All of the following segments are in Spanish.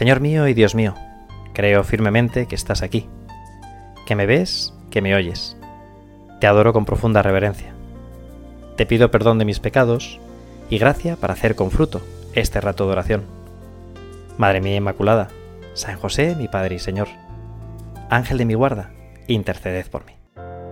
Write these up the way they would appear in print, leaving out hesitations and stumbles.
Señor mío y Dios mío, creo firmemente que estás aquí, que me ves, que me oyes. Te adoro con profunda reverencia. Te pido perdón de mis pecados y gracia para hacer con fruto este rato de oración. Madre mía Inmaculada, San José, mi Padre y Señor, Ángel de mi guarda, interceded por mí.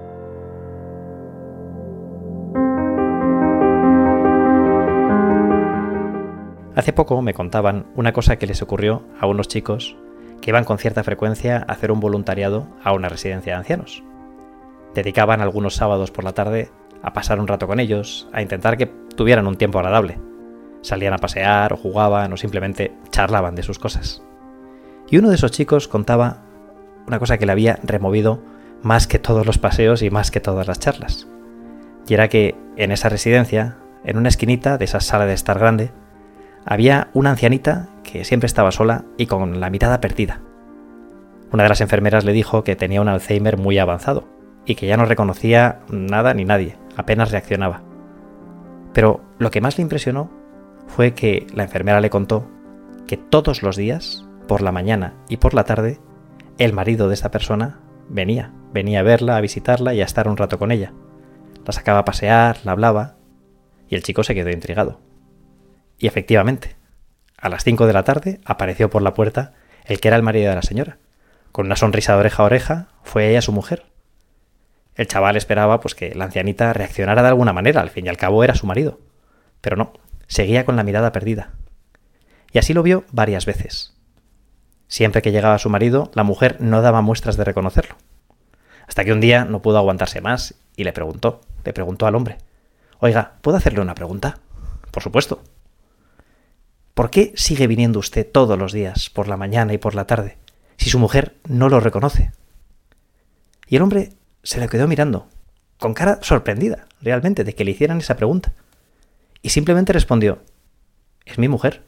Hace poco me contaban una cosa que les ocurrió a unos chicos que iban con cierta frecuencia a hacer un voluntariado a una residencia de ancianos. Dedicaban algunos sábados por la tarde a pasar un rato con ellos, a intentar que tuvieran un tiempo agradable. Salían a pasear o jugaban o simplemente charlaban de sus cosas. Y uno de esos chicos contaba una cosa que le había removido más que todos los paseos y más que todas las charlas. Y era que en esa residencia, en una esquinita de esa sala de estar grande, había una ancianita que siempre estaba sola y con la mirada perdida. Una de las enfermeras le dijo que tenía un Alzheimer muy avanzado y que ya no reconocía nada ni nadie, apenas reaccionaba. Pero lo que más le impresionó fue que la enfermera le contó que todos los días, por la mañana y por la tarde, el marido de esta persona venía a verla, a visitarla y a estar un rato con ella. La sacaba a pasear, la hablaba y el chico se quedó intrigado. Y efectivamente, a las 5 de la tarde apareció por la puerta el que era el marido de la señora. Con una sonrisa de oreja a oreja, fue ella su mujer. El chaval esperaba pues que la ancianita reaccionara de alguna manera, al fin y al cabo era su marido. Pero no, seguía con la mirada perdida. Y así lo vio varias veces. Siempre que llegaba su marido, la mujer no daba muestras de reconocerlo. Hasta que un día no pudo aguantarse más y le preguntó al hombre: «Oiga, ¿puedo hacerle una pregunta?» «Por supuesto». ¿Por qué sigue viniendo usted todos los días, por la mañana y por la tarde, si su mujer no lo reconoce? Y el hombre se le quedó mirando, con cara sorprendida, realmente, de que le hicieran esa pregunta. Y simplemente respondió: «Es mi mujer».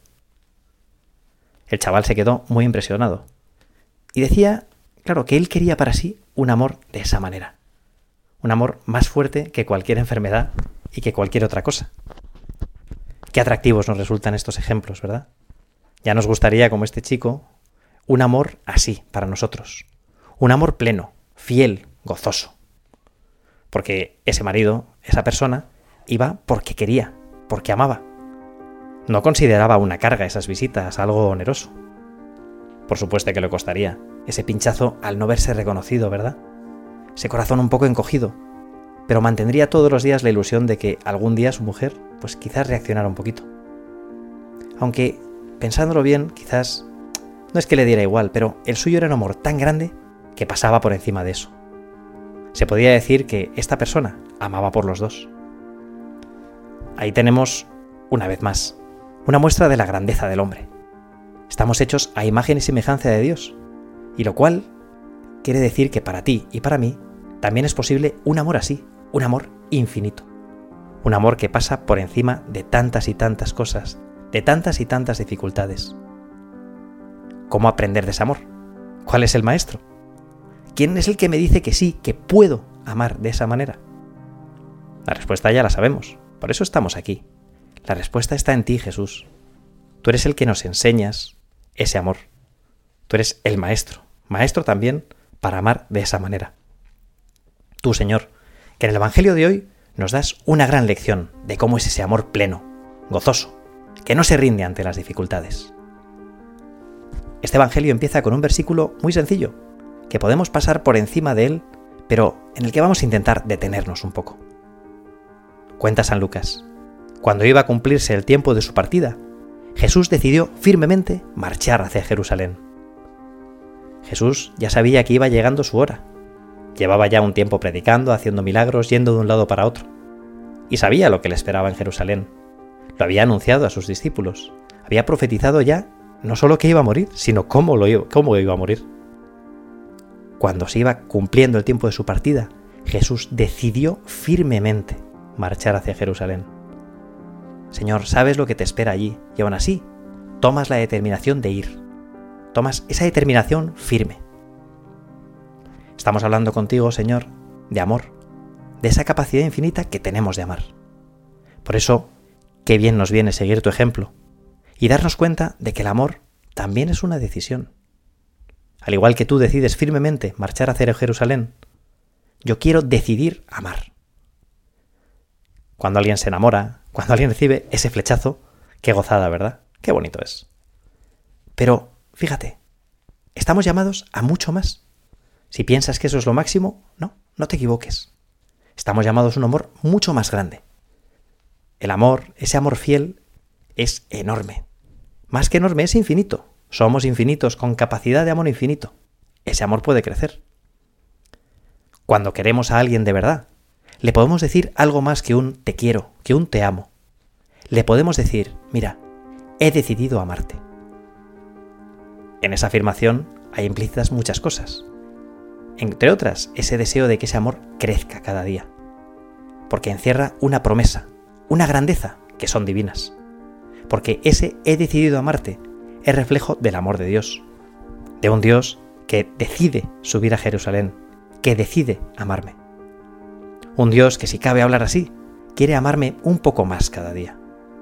El chaval se quedó muy impresionado. Y decía, claro, que él quería para sí un amor de esa manera. Un amor más fuerte que cualquier enfermedad y que cualquier otra cosa. Qué atractivos nos resultan estos ejemplos, ¿verdad? Ya nos gustaría, como este chico, un amor así para nosotros. Un amor pleno, fiel, gozoso. Porque ese marido, esa persona, iba porque quería, porque amaba. No consideraba una carga esas visitas, algo oneroso. Por supuesto que le costaría ese pinchazo al no verse reconocido, ¿verdad? Ese corazón un poco encogido. Pero mantendría todos los días la ilusión de que algún día su mujer, pues quizás reaccionara un poquito. Aunque, pensándolo bien, quizás no es que le diera igual, pero el suyo era un amor tan grande que pasaba por encima de eso. Se podía decir que esta persona amaba por los dos. Ahí tenemos, una vez más, una muestra de la grandeza del hombre. Estamos hechos a imagen y semejanza de Dios, y lo cual quiere decir que para ti y para mí también es posible un amor así, un amor infinito. Un amor que pasa por encima de tantas y tantas cosas, de tantas y tantas dificultades. ¿Cómo aprender de ese amor? ¿Cuál es el maestro? ¿Quién es el que me dice que sí, que puedo amar de esa manera? La respuesta ya la sabemos, por eso estamos aquí. La respuesta está en ti, Jesús. Tú eres el que nos enseñas ese amor. Tú eres el maestro, maestro también para amar de esa manera. Tú, Señor, que en el Evangelio de hoy nos das una gran lección de cómo es ese amor pleno, gozoso, que no se rinde ante las dificultades. Este Evangelio empieza con un versículo muy sencillo, que podemos pasar por encima de él, pero en el que vamos a intentar detenernos un poco. Cuenta San Lucas: cuando iba a cumplirse el tiempo de su partida, Jesús decidió firmemente marchar hacia Jerusalén. Jesús ya sabía que iba llegando su hora. Llevaba ya un tiempo predicando, haciendo milagros, yendo de un lado para otro. Y sabía lo que le esperaba en Jerusalén. Lo había anunciado a sus discípulos. Había profetizado ya no solo que iba a morir, sino cómo iba a morir. Cuando se iba cumpliendo el tiempo de su partida, Jesús decidió firmemente marchar hacia Jerusalén. Señor, sabes lo que te espera allí, y aún así, tomas la determinación de ir. Tomas esa determinación firme. Estamos hablando contigo, Señor, de amor, de esa capacidad infinita que tenemos de amar. Por eso, qué bien nos viene seguir tu ejemplo y darnos cuenta de que el amor también es una decisión. Al igual que tú decides firmemente marchar hacia Jerusalén, yo quiero decidir amar. Cuando alguien se enamora, cuando alguien recibe ese flechazo, qué gozada, ¿verdad? Qué bonito es. Pero, fíjate, estamos llamados a mucho más. Si piensas que eso es lo máximo, no te equivoques. Estamos llamados a un amor mucho más grande. El amor, ese amor fiel, es enorme. Más que enorme, es infinito. Somos infinitos, con capacidad de amor infinito. Ese amor puede crecer. Cuando queremos a alguien de verdad, le podemos decir algo más que un te quiero, que un te amo. Le podemos decir, mira, he decidido amarte. En esa afirmación hay implícitas muchas cosas. Entre otras, ese deseo de que ese amor crezca cada día. Porque encierra una promesa, una grandeza, que son divinas. Porque ese he decidido amarte es reflejo del amor de Dios. De un Dios que decide subir a Jerusalén, que decide amarme. Un Dios que, si cabe hablar así, quiere amarme un poco más cada día.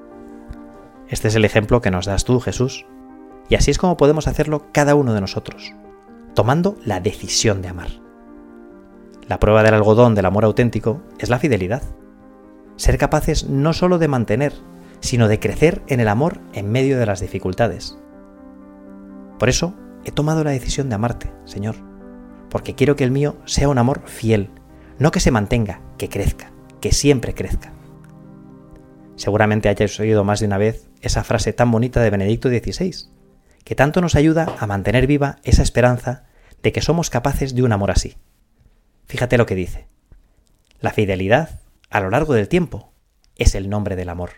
Este es el ejemplo que nos das tú, Jesús, y así es como podemos hacerlo cada uno de nosotros, tomando la decisión de amar. La prueba del algodón del amor auténtico es la fidelidad. Ser capaces no solo de mantener, sino de crecer en el amor en medio de las dificultades. Por eso he tomado la decisión de amarte, Señor, porque quiero que el mío sea un amor fiel, no que se mantenga, que crezca, que siempre crezca. Seguramente hayáis oído más de una vez esa frase tan bonita de Benedicto XVI, que tanto nos ayuda a mantener viva esa esperanza de que somos capaces de un amor así. Fíjate lo que dice. La fidelidad, a lo largo del tiempo, es el nombre del amor.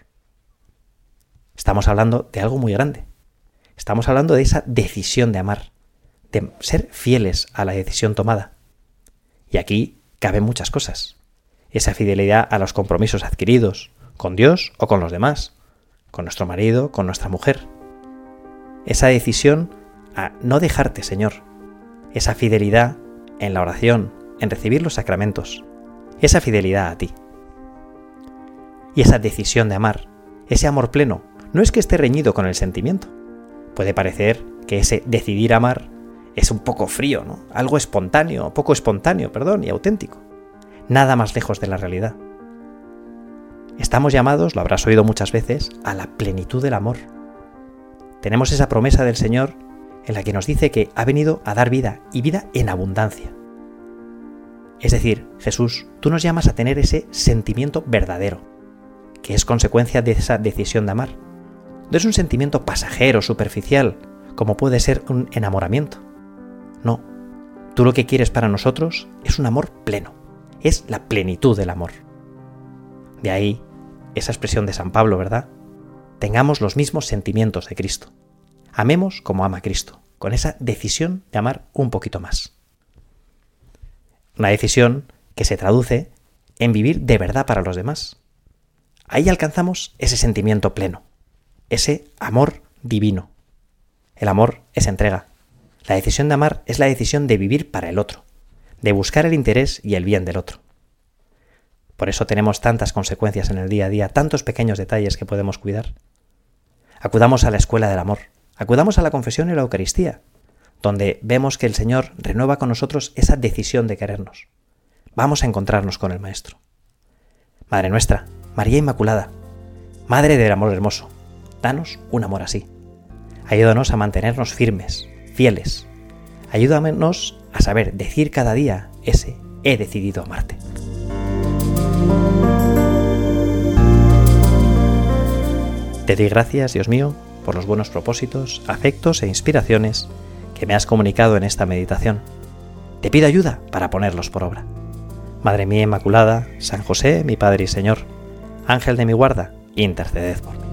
Estamos hablando de algo muy grande. Estamos hablando de esa decisión de amar, de ser fieles a la decisión tomada. Y aquí caben muchas cosas. Esa fidelidad a los compromisos adquiridos, con Dios o con los demás, con nuestro marido, con nuestra mujer. Esa decisión a no dejarte, Señor. Esa fidelidad en la oración, en recibir los sacramentos. Esa fidelidad a ti. Y esa decisión de amar, ese amor pleno, no es que esté reñido con el sentimiento. Puede parecer que ese decidir amar es un poco frío, ¿no? Algo espontáneo, poco espontáneo, y auténtico. Nada más lejos de la realidad. Estamos llamados, lo habrás oído muchas veces, a la plenitud del amor. Tenemos esa promesa del Señor en la que nos dice que ha venido a dar vida y vida en abundancia. Es decir, Jesús, tú nos llamas a tener ese sentimiento verdadero, que es consecuencia de esa decisión de amar. No es un sentimiento pasajero, superficial, como puede ser un enamoramiento. No, tú lo que quieres para nosotros es un amor pleno, es la plenitud del amor. De ahí esa expresión de San Pablo, ¿verdad? Tengamos los mismos sentimientos de Cristo. Amemos como ama Cristo, con esa decisión de amar un poquito más. Una decisión que se traduce en vivir de verdad para los demás. Ahí alcanzamos ese sentimiento pleno, ese amor divino. El amor es entrega. La decisión de amar es la decisión de vivir para el otro, de buscar el interés y el bien del otro. Por eso tenemos tantas consecuencias en el día a día, tantos pequeños detalles que podemos cuidar. Acudamos a la escuela del amor, acudamos a la confesión y la Eucaristía, donde vemos que el Señor renueva con nosotros esa decisión de querernos. Vamos a encontrarnos con el Maestro. Madre nuestra, María Inmaculada, Madre del Amor Hermoso, danos un amor así. Ayúdanos a mantenernos firmes, fieles. Ayúdanos a saber decir cada día ese he decidido amarte. Te doy gracias, Dios mío, por los buenos propósitos, afectos e inspiraciones que me has comunicado en esta meditación. Te pido ayuda para ponerlos por obra. Madre mía Inmaculada, San José, mi Padre y Señor, Ángel de mi guarda, interceded por mí.